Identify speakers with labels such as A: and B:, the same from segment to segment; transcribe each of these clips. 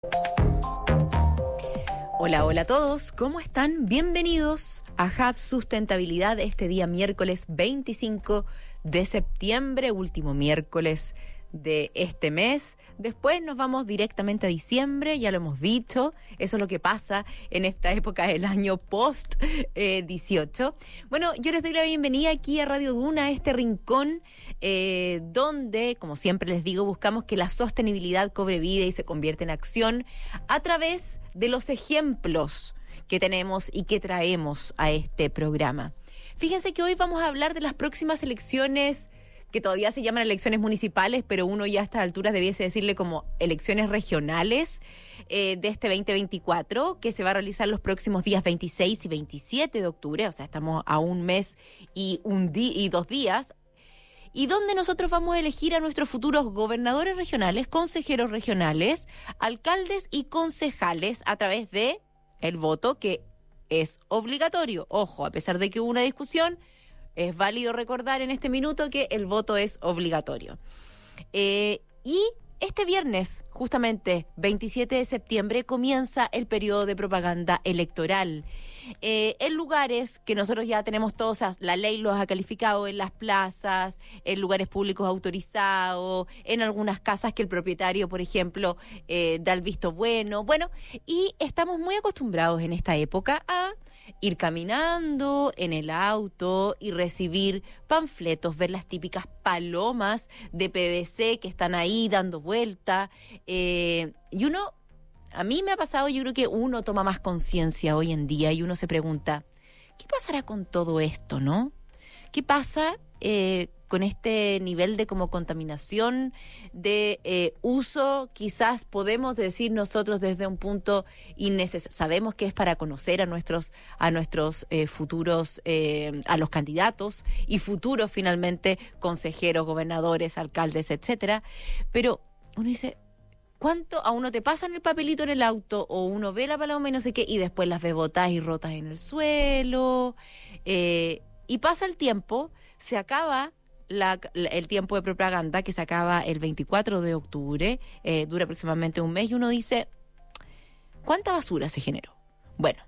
A: Hola, hola a todos, ¿cómo están? Bienvenidos a Hub Sustentabilidad este día miércoles 25 de septiembre, último miércoles de este mes. Después nos vamos directamente a diciembre, ya lo hemos dicho, eso es lo que pasa en esta época del año post 18. Bueno, yo les doy la bienvenida aquí a Radio Duna, a este rincón donde, como siempre les digo, buscamos que la sostenibilidad cobre vida y se convierta en acción a través de los ejemplos que tenemos y que traemos a este programa. Fíjense que hoy vamos a hablar de las próximas elecciones que todavía se llaman elecciones municipales, pero uno ya a estas alturas debiese decirle como elecciones regionales de este 2024, que se va a realizar los próximos días 26 y 27 de octubre, o sea, estamos a un mes y 2 días, y donde nosotros vamos a elegir a nuestros futuros gobernadores regionales, consejeros regionales, alcaldes y concejales a través de el voto, que es obligatorio. Ojo, a pesar de que hubo una discusión, es válido recordar en este minuto que el voto es obligatorio. Y este viernes, justamente 27 de septiembre, comienza el periodo de propaganda electoral. En lugares que nosotros ya tenemos todos, o sea, la ley los ha calificado en las plazas, en lugares públicos autorizados, en algunas casas que el propietario, por ejemplo, da el visto bueno. Bueno, y estamos muy acostumbrados en esta época a ir caminando en el auto y recibir panfletos, ver las típicas palomas de PVC que están ahí dando vuelta. Y uno, a mí me ha pasado, yo creo que uno toma más conciencia hoy en día y uno se pregunta, ¿qué pasará con todo esto, no? ¿Qué pasa con este nivel de como contaminación, de uso? Quizás podemos decir nosotros desde un punto sabemos que es para conocer a nuestros futuros, a los candidatos y futuros finalmente consejeros, gobernadores, alcaldes, etcétera. Pero uno dice, ¿cuánto a uno te pasan el papelito en el auto o uno ve la paloma y no sé qué y después las ve botadas y rotas en el suelo? Y pasa el tiempo, se acaba el tiempo de propaganda, que se acaba el 24 de octubre, dura aproximadamente un mes, y uno dice, ¿cuánta basura se generó? Bueno,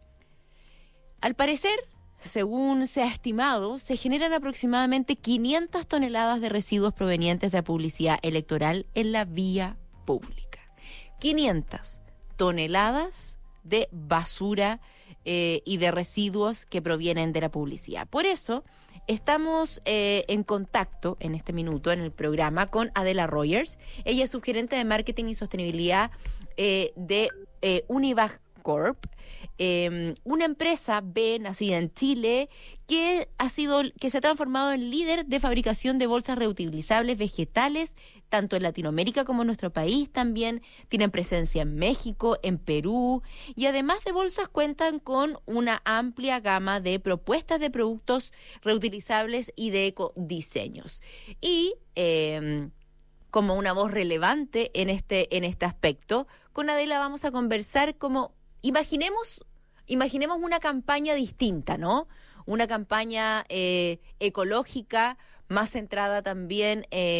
A: al parecer, según se ha estimado, se generan aproximadamente 500 toneladas de residuos provenientes de la publicidad electoral en la vía pública. 500 toneladas de basura y de residuos que provienen de la publicidad. Por eso estamos en contacto en este minuto en el programa con Adela Rogers. Ella es subgerente de marketing y sostenibilidad de Univac Corp, una empresa nacida en Chile que se ha transformado en líder de fabricación de bolsas reutilizables vegetales, tanto en Latinoamérica como en nuestro país. También tienen presencia en México, en Perú, y además de bolsas cuentan con una amplia gama de propuestas de productos reutilizables y de ecodiseños. Y como una voz relevante en este aspecto, con Adela vamos a conversar como Imaginemos una campaña distinta, ¿no? Una campaña ecológica, más centrada también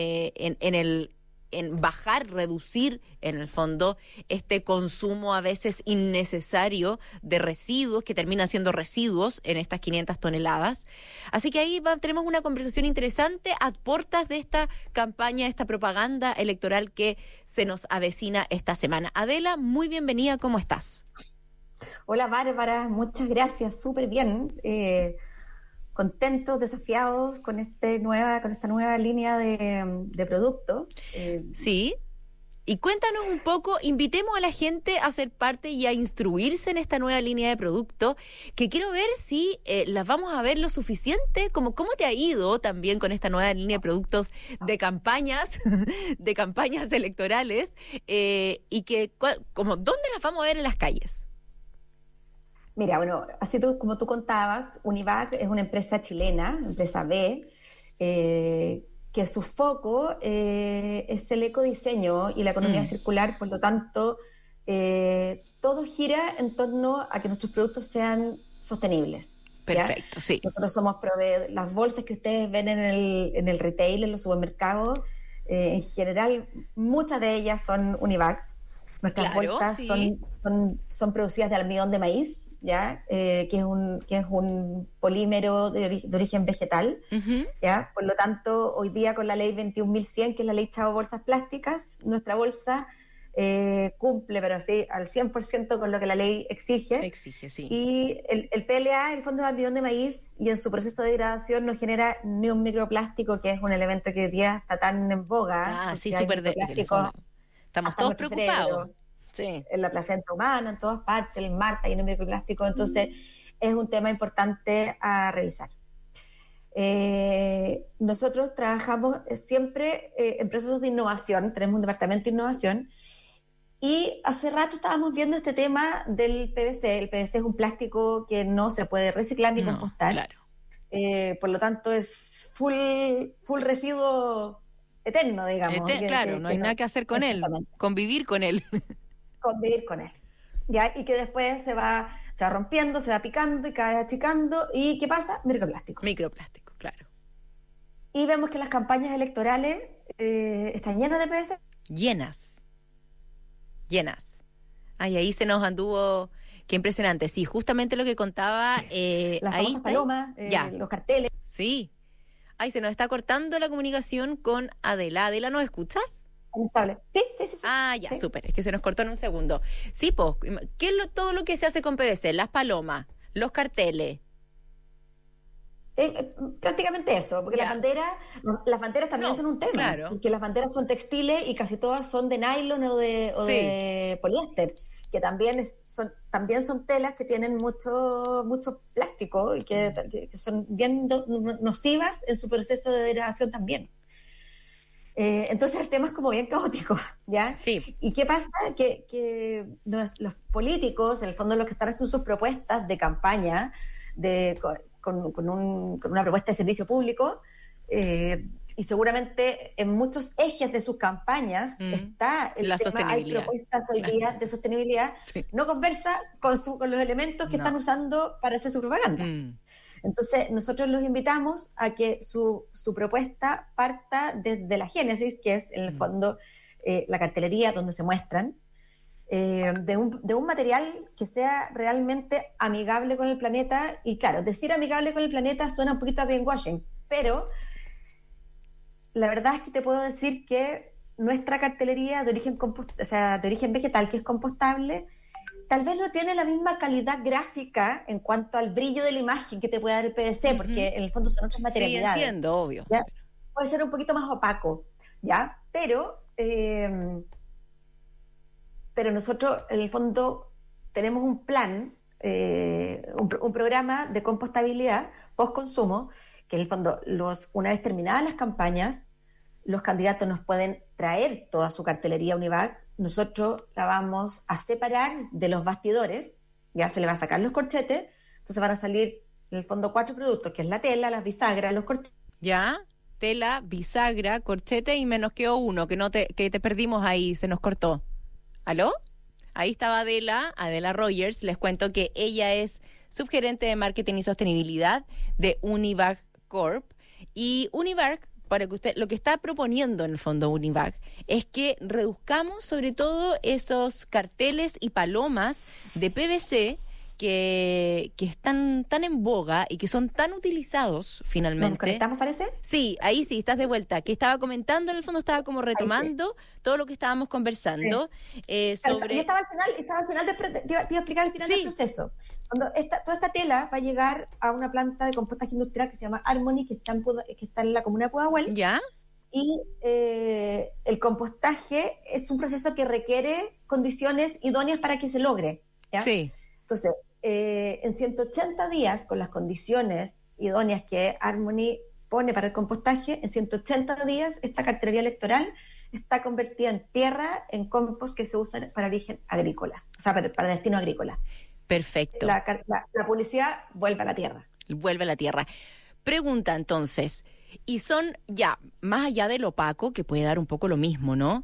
A: en bajar, reducir, en el fondo, este consumo a veces innecesario de residuos, que terminan siendo residuos en estas 500 toneladas. Así que ahí tenemos una conversación interesante a puertas de esta campaña, esta propaganda electoral que se nos avecina esta semana. Adela, muy bienvenida, ¿cómo estás?
B: Hola Bárbara, muchas gracias, súper bien, contentos, desafiados con esta nueva línea de productos.
A: Sí, y cuéntanos un poco, invitemos a la gente a ser parte y a instruirse en esta nueva línea de productos, que quiero ver si las vamos a ver lo suficiente, cómo te ha ido también con esta nueva línea de productos de campañas electorales, y ¿dónde las vamos a ver en las calles?
B: Mira, bueno, como tú contabas, Univac es una empresa chilena, empresa B, que su foco es el ecodiseño y la economía circular. Por lo tanto, todo gira en torno a que nuestros productos sean sostenibles.
A: Perfecto,
B: ¿ya?
A: Sí.
B: Nosotros somos proveedores. Las bolsas que ustedes ven en el retail, en los supermercados, en general, muchas de ellas son Univac. Nuestras
A: Claro,
B: bolsas
A: sí.
B: son producidas de almidón de maíz, ¿ya? Que es un polímero de origen vegetal,
A: Ujú.
B: ¿ya? Por lo tanto, hoy día con la ley 21.100, que es la ley Chavo Bolsas Plásticas, nuestra bolsa cumple, pero sí, al 100% con lo que la ley exige.
A: Exige, sí.
B: Y el PLA, el Fondo de Almidón de Maíz, y en su proceso de degradación no genera ni un microplástico, que es un elemento que hoy día está tan en boga,
A: Ah, sí,
B: porque hay
A: súper en el fondo.
B: microplásticos
A: Estamos
B: hasta en
A: todos
B: nuestro
A: preocupados.
B: cerebro,
A: Sí.
B: en la placenta humana, en todas partes, en Marta y en el microplástico. Entonces, es un tema importante a revisar. Nosotros trabajamos siempre en procesos de innovación, tenemos un departamento de innovación, y hace rato estábamos viendo este tema del PVC. El PVC es un plástico que no se puede reciclar ni
A: No,
B: compostar,
A: claro.
B: por lo tanto es full residuo eterno, digamos,
A: Claro, no hay nada que hacer con él,
B: exactamente,
A: convivir con él.
B: convivir con él. ¿Ya? Y que después se va rompiendo, se va picando y cada vez achicando. ¿Y qué pasa? Microplástico.
A: Microplástico, claro.
B: Y vemos que las campañas electorales están llenas de PVC.
A: Llenas, llenas. Ay, ahí se nos anduvo. Qué impresionante. Sí, justamente lo que contaba,
B: Las
A: ahí
B: famosas
A: está. Ahí.
B: palomas,
A: Ya,
B: los carteles.
A: sí. Ay, se nos está cortando la comunicación con Adela. Adela, ¿nos escuchas?
B: Inestables. Sí, sí, sí, sí.
A: Ah, ya,
B: Sí.
A: súper. Es que se nos cortó en un segundo. Sí, pues, ¿qué es todo lo que se hace con PVC? Las palomas, los carteles.
B: Prácticamente eso, porque
A: Ya.
B: las banderas también
A: No,
B: son un tema,
A: claro.
B: porque las banderas son textiles y casi todas son de nylon o
A: Sí.
B: de poliéster, que también son telas que tienen mucho plástico y que son bien nocivas en su proceso de degradación también. Entonces el tema es como bien caótico, ¿ya?
A: Sí.
B: ¿Y qué pasa? Que los políticos, en el fondo los que están haciendo sus propuestas de campaña, con una propuesta de servicio público, y seguramente en muchos ejes de sus campañas está el
A: La
B: tema, hay
A: sostenibilidad.
B: propuestas hoy
A: Claro.
B: día de sostenibilidad,
A: Sí.
B: no conversa con los elementos que
A: No.
B: están usando para hacer su propaganda.
A: Mm.
B: Entonces, nosotros los invitamos a que su propuesta parta desde la génesis, que es en el fondo la cartelería donde se muestran, de un material que sea realmente amigable con el planeta. Y claro, decir amigable con el planeta suena un poquito a greenwashing, pero la verdad es que te puedo decir que nuestra cartelería de origen vegetal, que es compostable, tal vez no tiene la misma calidad gráfica en cuanto al brillo de la imagen que te puede dar el PVC, porque en el fondo son otras
A: Sí,
B: materialidades.
A: entiendo, obvio.
B: ¿Ya? Puede ser un poquito más opaco, ¿ya? Pero nosotros, en el fondo, tenemos un plan, un programa de compostabilidad post-consumo, que en el fondo, una vez terminadas las campañas, los candidatos nos pueden traer toda su cartelería Univac, nosotros la vamos a separar de los bastidores, ya se le va a sacar los corchetes, entonces van a salir en el fondo 4 productos, que es la tela, las bisagras, los corchetes.
A: ¿Ya? Tela, bisagra, corchete y me nos quedó uno que te perdimos ahí, se nos cortó. ¿Aló? Ahí estaba Adela Rogers. Les cuento que ella es subgerente de marketing y sostenibilidad de Univac Corp. Y Univac, para que usted, lo que está proponiendo en el fondo Univac es que reduzcamos sobre todo esos carteles y palomas de PVC que están tan en boga y que son tan utilizados
B: ¿Nos
A: finalmente.
B: conectamos, parece?
A: Sí, ahí sí, estás de vuelta. Que estaba comentando, en el fondo estaba como retomando todo lo que estábamos conversando sobre...
B: Yo estaba al final te iba a explicar al final del proceso. Cuando toda esta tela va a llegar a una planta de compostaje industrial que se llama Harmony, que está en la comuna de Pudahuel.
A: ¿Ya?
B: Y el compostaje es un proceso que requiere condiciones idóneas para que se logre, ¿ya?
A: Sí.
B: Entonces, en 180 días, con las condiciones idóneas que Harmony pone para el compostaje, en 180 días esta cartelería electoral está convertida en tierra, en compost que se usa para origen agrícola, o sea, para destino agrícola.
A: Perfecto.
B: La publicidad vuelve a la tierra.
A: Vuelve a la tierra. Pregunta entonces, y son ya, más allá del opaco, que puede dar un poco lo mismo, ¿no?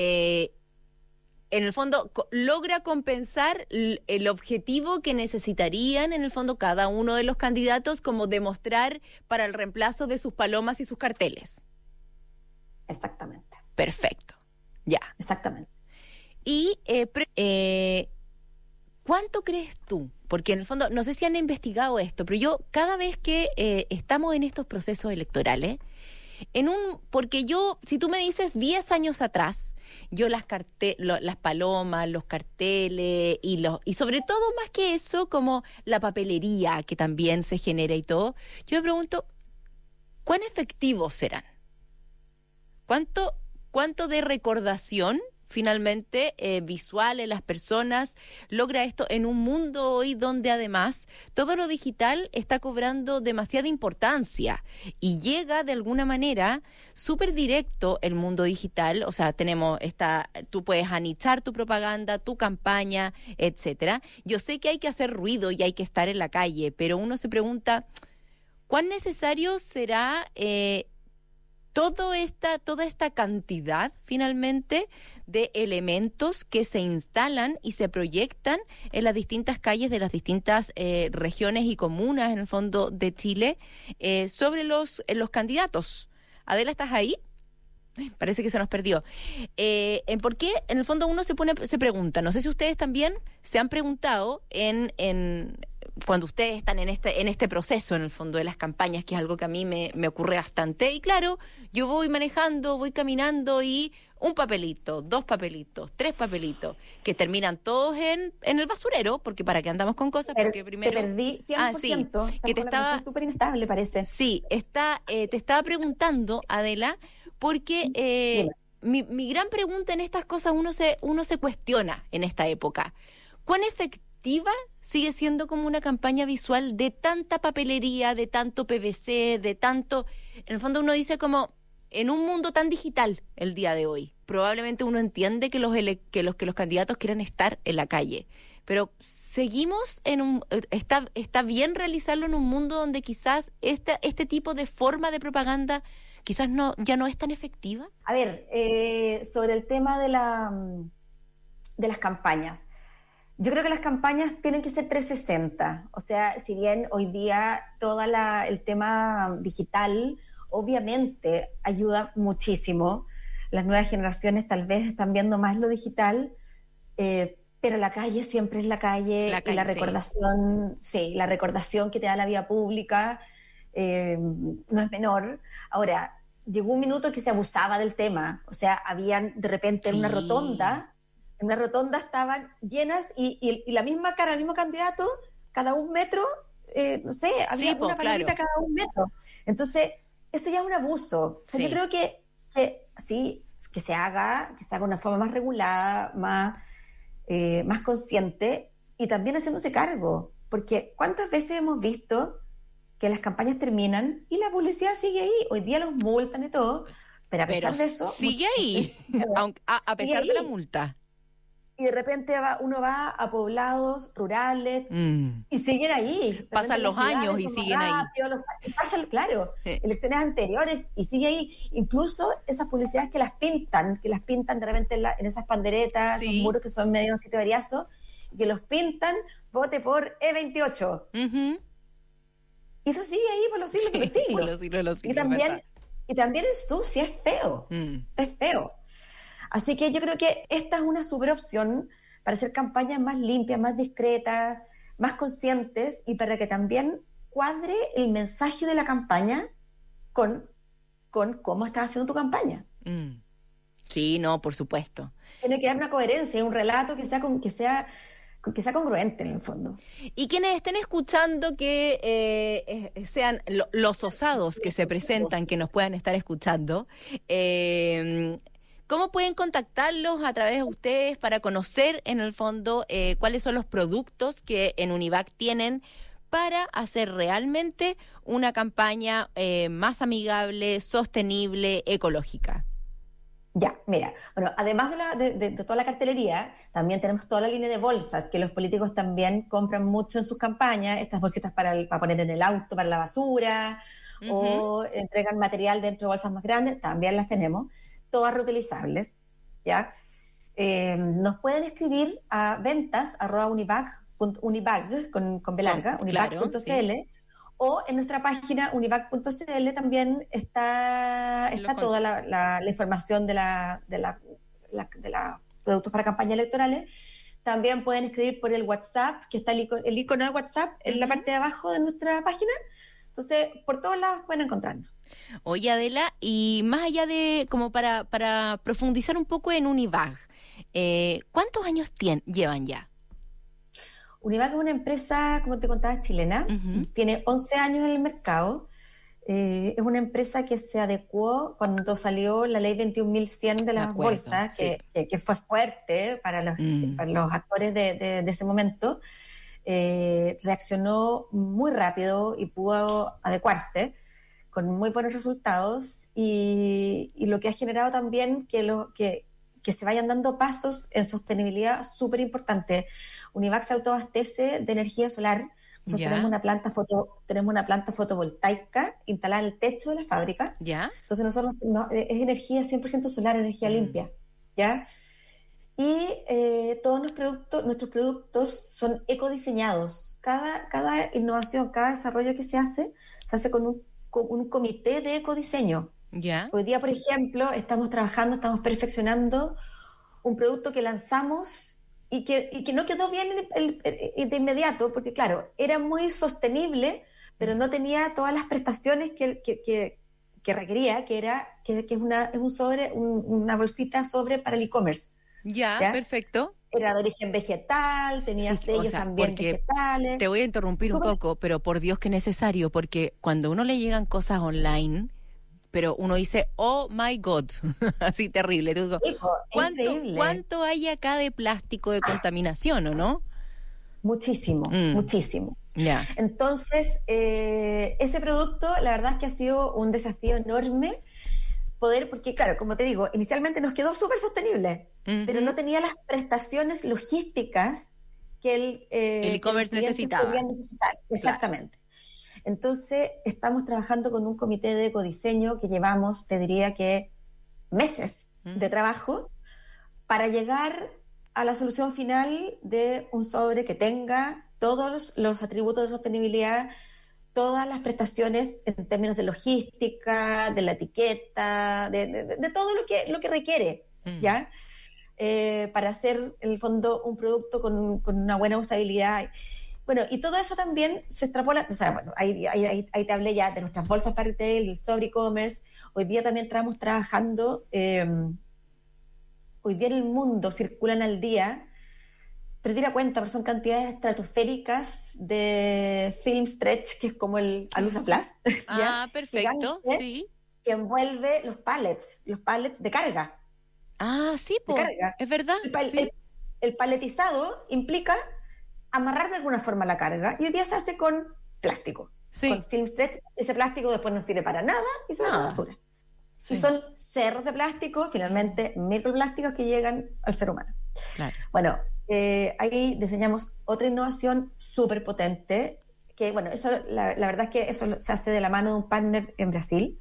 A: En el fondo, logra compensar el objetivo que necesitarían, en el fondo, cada uno de los candidatos, como demostrar para el reemplazo de sus palomas y sus carteles.
B: Exactamente.
A: Perfecto. Ya.
B: Exactamente.
A: Y ¿cuánto crees tú? Porque en el fondo, no sé si han investigado esto, pero yo cada vez que estamos en estos procesos electorales, porque yo, si tú me dices 10 años atrás, yo las palomas, los carteles y sobre todo más que eso, como la papelería que también se genera y todo, yo me pregunto, ¿cuán efectivos serán? ¿Cuánto de recordación finalmente visual en las personas logra esto en un mundo hoy donde además todo lo digital está cobrando demasiada importancia y llega de alguna manera súper directo el mundo digital? O sea, tú puedes anichar tu propaganda, tu campaña, etcétera. Yo sé que hay que hacer ruido y hay que estar en la calle, pero uno se pregunta, ¿cuán necesario será toda esta cantidad finalmente de elementos que se instalan y se proyectan en las distintas calles de las distintas regiones y comunas en el fondo de Chile sobre los candidatos? Adela, ¿estás ahí? Parece que se nos perdió. ¿Por qué? En el fondo uno se pregunta, no sé si ustedes también se han preguntado cuando ustedes están en este proceso, en el fondo de las campañas, que es algo que a mí me ocurre bastante. Y claro, yo voy manejando, voy caminando y un papelito, 2 papelitos, 3 papelitos, que terminan todos en el basurero, porque para qué andamos con cosas, porque primero...
B: Te perdí 100%,
A: sí, que te estaba...
B: súper inestable, parece.
A: Sí, te estaba preguntando, Adela, porque mi gran pregunta en estas cosas, uno se cuestiona en esta época. ¿Cuán efectiva sigue siendo como una campaña visual de tanta papelería, de tanto PVC, de tanto... En el fondo uno dice como, en un mundo tan digital el día de hoy, probablemente uno entiende que los candidatos quieran estar en la calle, pero seguimos está bien realizarlo en un mundo donde quizás este tipo de forma de propaganda quizás ya no es tan efectiva.
B: A ver, sobre el tema de las campañas. Yo creo que las campañas tienen que ser 360. O sea, si bien hoy día todo el tema digital obviamente ayuda muchísimo, las nuevas generaciones tal vez están viendo más lo digital, pero la calle siempre es la calle y la recordación, sí, la recordación que te da la vía pública no es menor. Ahora, llegó un minuto que se abusaba del tema, o sea, habían de repente en una rotonda estaban llenas y la misma cara, el mismo candidato, cada 1 metro, no sé, había una palabrita cada 1 metro. Entonces, eso ya es un abuso. O sea, yo creo que sí, que se haga de una forma más regulada, más consciente y también haciéndose cargo. Porque ¿cuántas veces hemos visto que las campañas terminan y la publicidad sigue ahí? Hoy día los multan y todo, pero a pesar de eso...
A: sigue ahí, a pesar de la multa.
B: Y de repente uno va a poblados rurales y siguen ahí.
A: Pasan los años y siguen ahí.
B: Claro, elecciones anteriores y sigue ahí. Incluso esas publicidades que las pintan de repente en esas panderetas, esos muros que son medio un sitio de ariazo, que los pintan, vote por E28.
A: Uh-huh.
B: Y eso sigue ahí por los siglos de los siglos.
A: Por los siglos de los siglos.
B: Y también ensucia, es feo. Es feo. Así que yo creo que esta es una super opción para hacer campañas más limpias, más discretas, más conscientes y para que también cuadre el mensaje de la campaña con cómo estás haciendo tu campaña.
A: Sí, no, por supuesto.
B: Tiene que dar una coherencia, un relato que sea congruente en el fondo.
A: Y quienes estén escuchando que sean los osados que se presentan, que nos puedan estar escuchando, ¿cómo pueden contactarlos a través de ustedes para conocer en el fondo cuáles son los productos que en Univac tienen para hacer realmente una campaña más amigable, sostenible, ecológica?
B: Ya, mira, bueno, además de toda la cartelería, también tenemos toda la línea de bolsas que los políticos también compran mucho en sus campañas, estas bolsitas para poner en el auto, para la basura, o entregan material dentro de bolsas más grandes, también las tenemos, todas reutilizables, ¿ya? Nos pueden escribir a ventas@univac con B larga, univac.cl, sí. O en nuestra página univac.cl también está toda la información de la productos para campañas electorales, también pueden escribir por el WhatsApp, que está el icono de WhatsApp en la parte de abajo de nuestra página. Entonces, por todos lados pueden encontrarnos.
A: Oye, Adela, y más allá de, como para profundizar un poco en Univac, ¿cuántos años llevan ya?
B: Univac es una empresa, como te contaba, chilena, tiene 11 años en el mercado. Es una empresa que se adecuó cuando salió la ley 21.100 de las bolsas,
A: sí.
B: que fue fuerte para los actores de ese momento. Reaccionó muy rápido y pudo adecuarse con muy buenos resultados, y lo que ha generado también que se vayan dando pasos en sostenibilidad súper importante. Univac se autoabastece de energía solar. Nosotros tenemos una planta fotovoltaica instalada en el techo de la fábrica.
A: ¿Ya?
B: Entonces es energía 100% solar, energía limpia, ¿ya? Y todos nuestros productos son ecodiseñados. Cada innovación, cada desarrollo que se hace con un comité de ecodiseño.
A: ¿Ya?
B: Hoy día, por ejemplo, estamos perfeccionando un producto que lanzamos y que no quedó bien de inmediato, porque claro, era muy sostenible, pero no tenía todas las prestaciones que requería, que es una bolsita sobre para el e-commerce.
A: ¿Ya? Perfecto.
B: Era de origen vegetal, tenía sellos también vegetales.
A: Te voy a interrumpir un poco, pero por Dios que es necesario, porque cuando a uno le llegan cosas online, pero uno dice, oh my God, así terrible. Tú digo, ¿cuánto hay acá de plástico de contaminación, o no?
B: Muchísimo, muchísimo.
A: Yeah.
B: Entonces, ese producto, la verdad es que ha sido un desafío enorme porque claro, como te digo, inicialmente nos quedó súper sostenible, pero no tenía las prestaciones logísticas que el
A: e-commerce necesitaba.
B: Exactamente. Claro. Entonces, estamos trabajando con un comité de ecodiseño que llevamos, te diría que meses de trabajo para llegar a la solución final de un sobre que tenga todos los atributos de sostenibilidad, todas las prestaciones en términos de logística, de la etiqueta, de todo lo que requiere, ¿ya? Para hacer, en el fondo, un producto con una buena usabilidad. Bueno, y todo eso también se extrapola, o sea, bueno, ahí te hablé ya de nuestras bolsas para retail, el sobre e-commerce. Hoy día también estamos trabajando, hoy día en el mundo circulan al día, perdí la cuenta, pero son cantidades estratosféricas de film stretch, que es como el Alusa Flash.
A: Ah, perfecto, sí.
B: Que envuelve los pallets de carga.
A: Ah, sí, es verdad.
B: El paletizado implica amarrar de alguna forma la carga, y hoy día se hace con plástico, con film stretch. Ese plástico después no sirve para nada y se va a la basura. Sí. Y son cerros de plástico, finalmente microplásticos que llegan al ser humano.
A: Claro.
B: Bueno, ahí diseñamos otra innovación súper potente, que bueno, eso la verdad es que eso se hace de la mano de un partner en Brasil,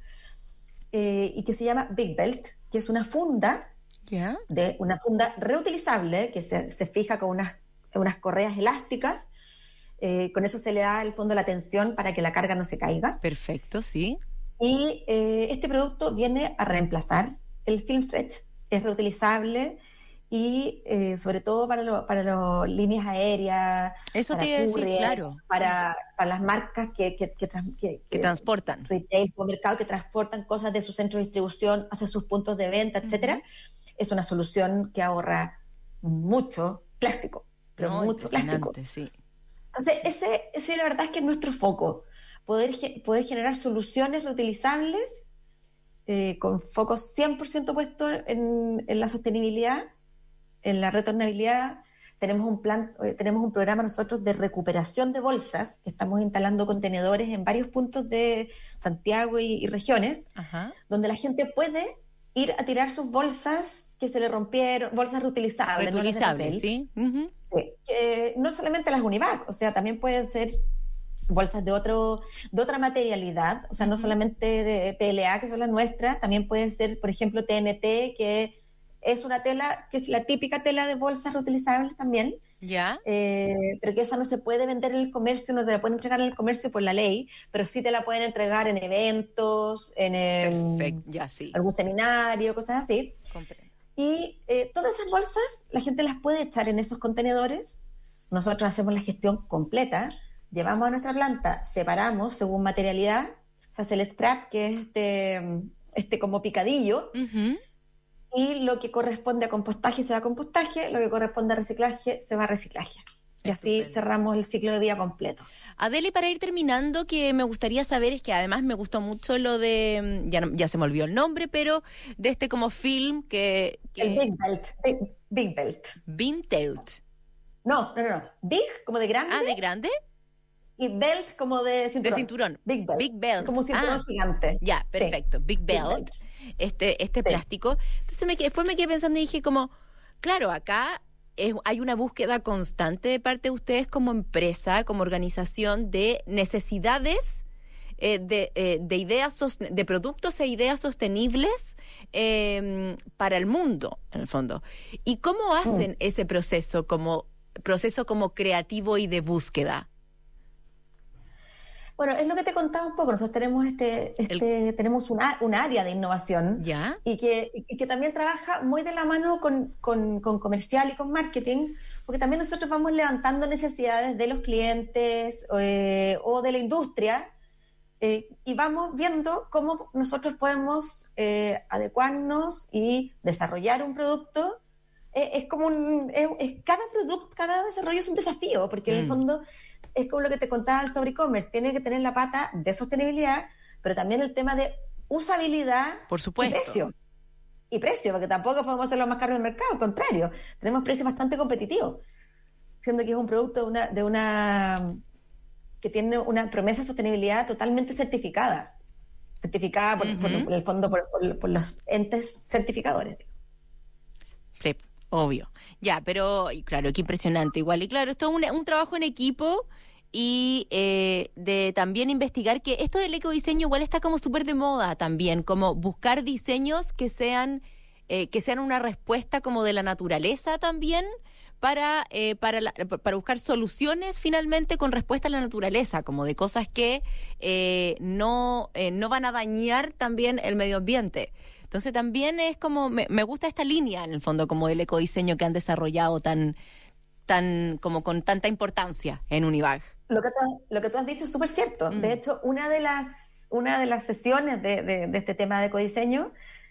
B: y que se llama Big Belt, que es una funda, una funda reutilizable que se fija con unas correas elásticas. Con eso se le da al fondo la tensión para que la carga no se caiga.
A: Perfecto, sí.
B: Y este producto viene a reemplazar el film stretch, es reutilizable, y sobre todo para las líneas aéreas,
A: eso
B: para
A: te iba a decir, claro,
B: para las marcas que
A: transportan,
B: retail, supermercado, que transportan cosas de su centro de distribución hacia sus puntos de venta, etcétera. Es una solución que ahorra mucho plástico, pero mucho plástico.
A: Sí.
B: Entonces, ese la verdad es que es nuestro foco, poder generar soluciones reutilizables, con focos 100% puestos en la sostenibilidad, en la retornabilidad. Tenemos un programa nosotros de recuperación de bolsas, que estamos instalando contenedores en varios puntos de Santiago y regiones, donde la gente puede ir a tirar sus bolsas que se le rompieron, bolsas reutilizables.
A: ¿Sí?
B: No solamente las Univac, o sea, también pueden ser bolsas de otra materialidad, o sea, no solamente de PLA, que son las nuestras, también pueden ser, por ejemplo, TNT, que es una tela, que es la típica tela de bolsas reutilizables también.
A: Ya.
B: Pero que esa no se puede vender en el comercio, no te la pueden entregar en el comercio por la ley, pero sí te la pueden entregar en eventos, en
A: Perfecto, ya sí.
B: algún seminario, cosas así.
A: Comprendo.
B: Y todas esas bolsas la gente las puede echar en esos contenedores. Nosotros hacemos la gestión completa, llevamos a nuestra planta, separamos según materialidad, se hace el scrap, que es este como picadillo, y lo que corresponde a compostaje se va a compostaje, lo que corresponde a reciclaje se va a reciclaje. Y así cerramos el ciclo de vida completo.
A: Adele, para ir terminando, que me gustaría saber, es que además me gustó mucho lo de, ya se me olvidó el nombre, pero de este como film que...
B: El Big Belt. Big Belt.
A: Big Belt.
B: No. Big como de grande.
A: Ah, ¿de grande?
B: Y belt como de cinturón.
A: De cinturón.
B: Big Belt.
A: Big Belt.
B: Como un cinturón gigante.
A: Ya, perfecto. Sí. Big Belt. Este plástico. Entonces después me quedé pensando y dije como, claro, acá hay una búsqueda constante de parte de ustedes como empresa, como organización, de necesidades, de ideas, de productos e ideas sostenibles para el mundo, en el fondo. ¿Y cómo hacen ese proceso como creativo y de búsqueda?
B: Bueno, es lo que te contaba un poco. Nosotros tenemos tenemos un área de innovación.
A: ¿Ya?
B: Y que también trabaja muy de la mano con comercial y con marketing, porque también nosotros vamos levantando necesidades de los clientes o de la industria, y vamos viendo cómo nosotros podemos adecuarnos y desarrollar un producto. Es como cada producto, cada desarrollo es un desafío, porque en el fondo es como lo que te contaba sobre e-commerce, tiene que tener la pata de sostenibilidad, pero también el tema de usabilidad.
A: Por supuesto.
B: Y precio, porque tampoco podemos hacerlo más caro en el mercado, al contrario, tenemos precios bastante competitivos, siendo que es un producto que tiene una promesa de sostenibilidad totalmente certificada por el fondo, por los entes certificadores.
A: Sí, obvio. Ya, pero claro, qué impresionante igual. Y claro, esto es un trabajo en equipo y de también investigar que esto del ecodiseño igual está como súper de moda también, como buscar diseños que sean una respuesta como de la naturaleza también, para buscar soluciones finalmente con respuesta a la naturaleza, como de cosas que no van a dañar también el medio ambiente. Entonces también es como, me gusta esta línea en el fondo como del ecodiseño que han desarrollado tan como con tanta importancia en Univac.
B: Lo que tú has dicho es súper cierto. De hecho, una de las sesiones de este tema de ecodiseño,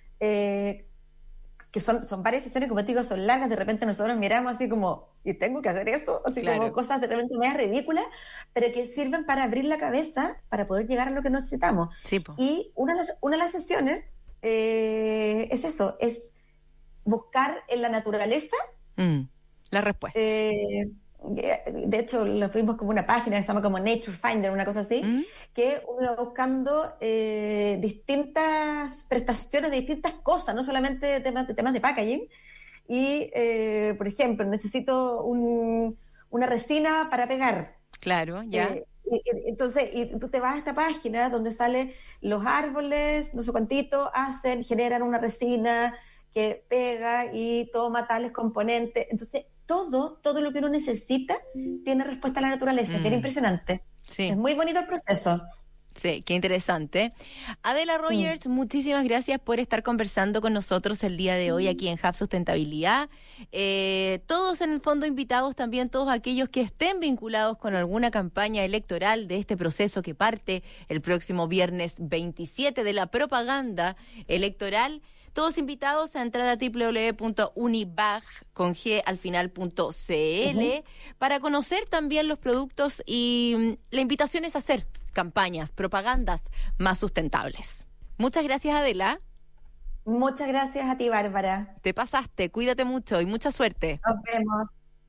B: que son varias sesiones, como te digo, son largas, de repente nosotros miramos así como, ¿y tengo que hacer eso? Así claro. Como cosas de repente más ridículas, pero que sirven para abrir la cabeza, para poder llegar a lo que necesitamos.
A: Sí, po.
B: Y una de las sesiones es eso, es buscar en la naturaleza
A: la respuesta.
B: De hecho, lo fuimos como una página que se llama como Nature Finder, una cosa así, que uno va buscando distintas prestaciones de distintas cosas, no solamente temas de packaging. Y, por ejemplo, necesito una resina para pegar.
A: Claro, ya.
B: Entonces, y tú te vas a esta página donde salen los árboles, no sé cuántito, generan una resina que pega y toma tales componentes. Entonces, todo lo que uno necesita tiene respuesta a la naturaleza. Es bien impresionante.
A: Sí.
B: Es muy bonito el proceso.
A: Sí, qué interesante. Adela Rogers, muchísimas gracias por estar conversando con nosotros el día de hoy aquí en Hub Sustentabilidad. Todos en el fondo invitados también, todos aquellos que estén vinculados con alguna campaña electoral de este proceso que parte el próximo viernes 27 de la propaganda electoral. Todos invitados a entrar a www.unibag.cl para conocer también los productos, y la invitación es a hacer campañas, propagandas más sustentables. Muchas gracias, Adela.
B: Muchas gracias a ti, Bárbara.
A: Te pasaste, cuídate mucho y mucha suerte.
B: Nos vemos.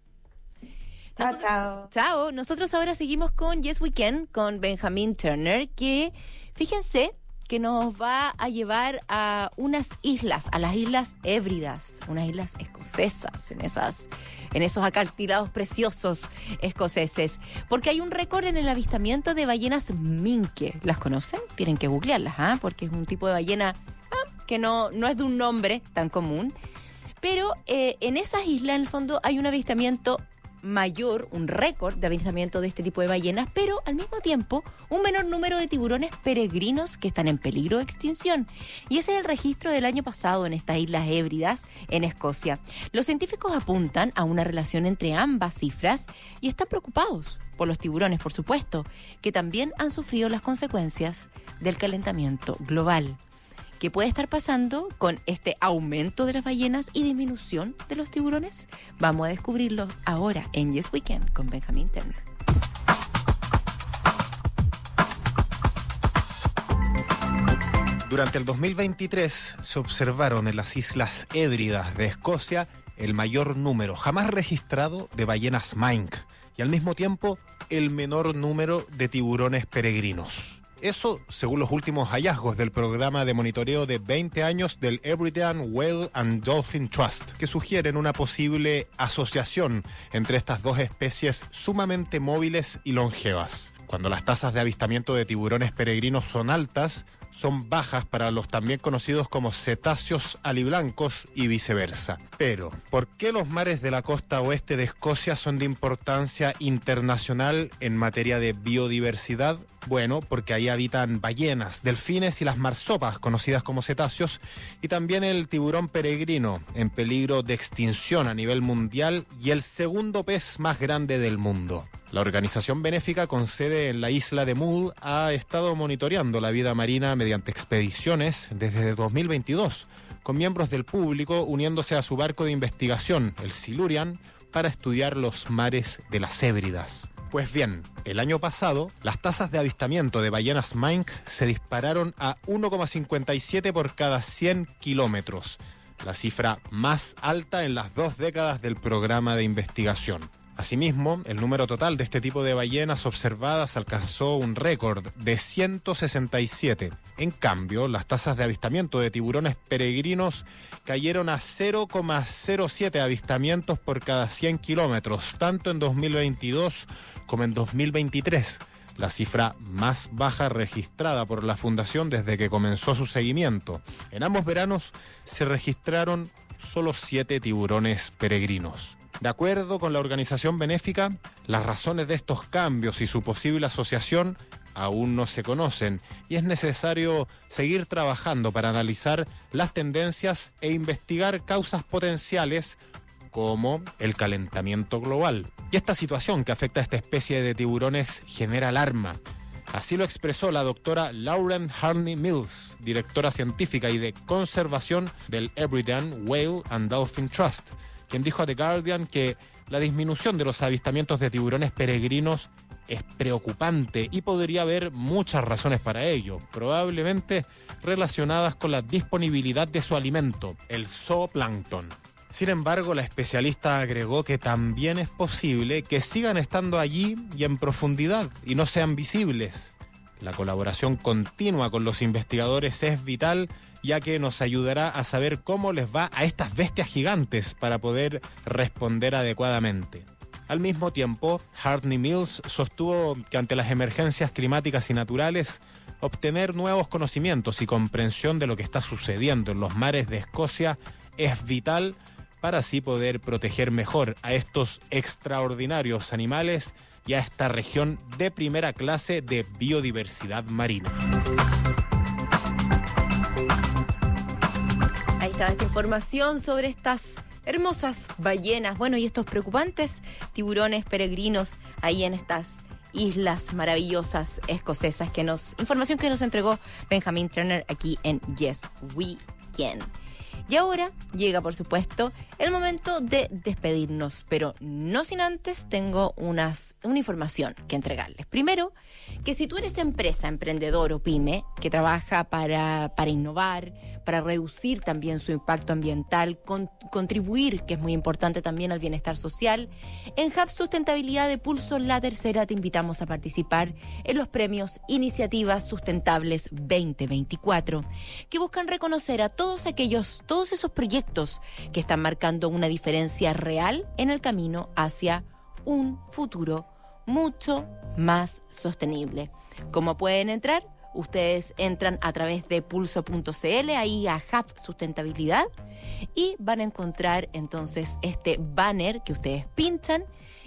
B: Chao.
A: Chao. Nosotros ahora seguimos con Yes We Can, con Benjamin Turner, que fíjense que nos va a llevar a unas islas, a las Islas Hébridas, unas islas escocesas, en esos acantilados preciosos escoceses, porque hay un récord en el avistamiento de ballenas minke. ¿Las conocen? Tienen que googlearlas, porque es un tipo de ballena que no es de un nombre tan común, pero en esas islas, en el fondo, hay un avistamiento mayor, un récord de avistamiento de este tipo de ballenas, pero al mismo tiempo un menor número de tiburones peregrinos que están en peligro de extinción. Y ese es el registro del año pasado en estas Islas Hébridas, en Escocia. Los científicos apuntan a una relación entre ambas cifras y están preocupados por los tiburones, por supuesto, que también han sufrido las consecuencias del calentamiento global. ¿Qué puede estar pasando con este aumento de las ballenas y disminución de los tiburones? Vamos a descubrirlo ahora en Yes Weekend con Benjamín Turner.
C: Durante el 2023 se observaron en las Islas Hébridas de Escocia el mayor número jamás registrado de ballenas mink y al mismo tiempo el menor número de tiburones peregrinos. Eso según los últimos hallazgos del programa de monitoreo de 20 años del Hebridean Whale and Dolphin Trust, que sugieren una posible asociación entre estas dos especies sumamente móviles y longevas. Cuando las tasas de avistamiento de tiburones peregrinos son altas, son bajas para los también conocidos como cetáceos aliblancos y viceversa. Pero, ¿por qué los mares de la costa oeste de Escocia son de importancia internacional en materia de biodiversidad? Bueno, porque ahí habitan ballenas, delfines y las marsopas, conocidas como cetáceos, y también el tiburón peregrino, en peligro de extinción a nivel mundial y el segundo pez más grande del mundo. La organización benéfica con sede en la isla de Mull ha estado monitoreando la vida marina mediante expediciones desde 2022, con miembros del público uniéndose a su barco de investigación, el Silurian, para estudiar los mares de las Hébridas. Pues bien, el año pasado, las tasas de avistamiento de ballenas mink se dispararon a 1,57 por cada 100 kilómetros, la cifra más alta en las 2 décadas del programa de investigación. Asimismo, el número total de este tipo de ballenas observadas alcanzó un récord de 167. En cambio, las tasas de avistamiento de tiburones peregrinos cayeron a 0,07 avistamientos por cada 100 kilómetros, tanto en 2022 como en 2023, la cifra más baja registrada por la Fundación desde que comenzó su seguimiento. En ambos veranos se registraron solo 7 tiburones peregrinos. De acuerdo con la organización benéfica, las razones de estos cambios y su posible asociación aún no se conocen y es necesario seguir trabajando para analizar las tendencias e investigar causas potenciales como el calentamiento global. Y esta situación que afecta a esta especie de tiburones genera alarma. Así lo expresó la doctora Lauren Harney Mills, directora científica y de conservación del Hebridean Whale and Dolphin Trust, quien dijo a The Guardian que la disminución de los avistamientos de tiburones peregrinos es preocupante y podría haber muchas razones para ello, probablemente relacionadas con la disponibilidad de su alimento, el zooplancton. Sin embargo, la especialista agregó que también es posible que sigan estando allí y en profundidad y no sean visibles. La colaboración continua con los investigadores es vital, ya que nos ayudará a saber cómo les va a estas bestias gigantes para poder responder adecuadamente. Al mismo tiempo, Hartney Mills sostuvo que ante las emergencias climáticas y naturales, obtener nuevos conocimientos y comprensión de lo que está sucediendo en los mares de Escocia es vital para así poder proteger mejor a estos extraordinarios animales y a esta región de primera clase de biodiversidad marina.
A: Ahí está esta información sobre estas hermosas ballenas, bueno, y estos preocupantes tiburones peregrinos ahí en estas islas maravillosas escocesas información que nos entregó Benjamín Turner aquí en Yes Weekend. Y ahora llega, por supuesto, el momento de despedirnos, pero no sin antes tengo una información que entregarles. Primero, que si tú eres empresa, emprendedor o pyme que trabaja para innovar, para reducir también su impacto ambiental, contribuir, que es muy importante también al bienestar social, en Hub Sustentabilidad de Pulso La Tercera te invitamos a participar en los premios Iniciativas Sustentables 2024, que buscan reconocer a todos esos proyectos que están marcando una diferencia real en el camino hacia un futuro mucho más sostenible. ¿Cómo pueden entrar? Ustedes entran a través de pulso.cl, ahí a Hub Sustentabilidad, y van a encontrar entonces este banner que ustedes pinchan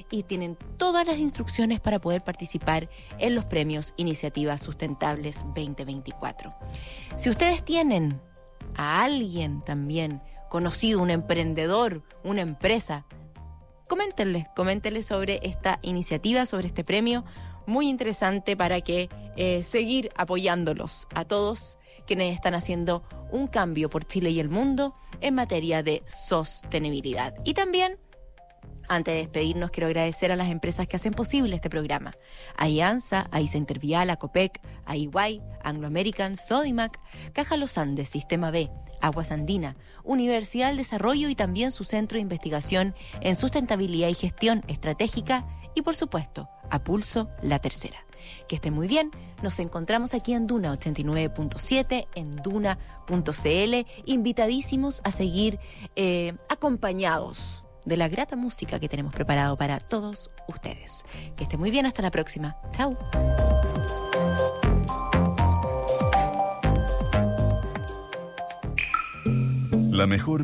A: y tienen todas las instrucciones para poder participar en los premios Iniciativas Sustentables 2024. Si ustedes tienen a alguien también conocido, un emprendedor, una empresa, coméntenle sobre esta iniciativa, sobre este premio, muy interesante para que seguir apoyándolos a todos quienes están haciendo un cambio por Chile y el mundo en materia de sostenibilidad. Y también, antes de despedirnos, quiero agradecer a las empresas que hacen posible este programa. A IANSA, a ISA Intervial, a COPEC, a EY, Anglo American, Sodimac, Caja Los Andes, Sistema B, Aguas Andina, Universidad del Desarrollo y también su Centro de Investigación en Sustentabilidad y Gestión Estratégica y, por supuesto, a Pulso La Tercera. Que estén muy bien. Nos encontramos aquí en Duna 89.7, en duna.cl, invitadísimos a seguir acompañados de la grata música que tenemos preparado para todos ustedes. Que estén muy bien, hasta la próxima. Chao.
D: La mejor